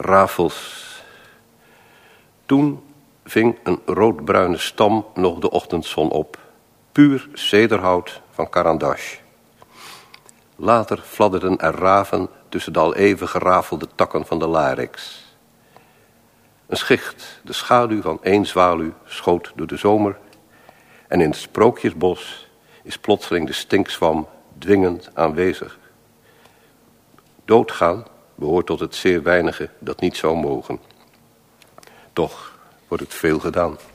rafels. Toen ving een roodbruine stam nog de ochtendzon op. Puur cederhout van Carandache. Later fladderden er raven tussen de al even gerafelde takken van de larix. Een schicht, de schaduw van één zwaluw, schoot door de zomer. En in het sprookjesbos is plotseling de stinkzwam dwingend aanwezig. Doodgaan behoort tot het zeer weinige dat niet zou mogen. Toch wordt het veel gedaan.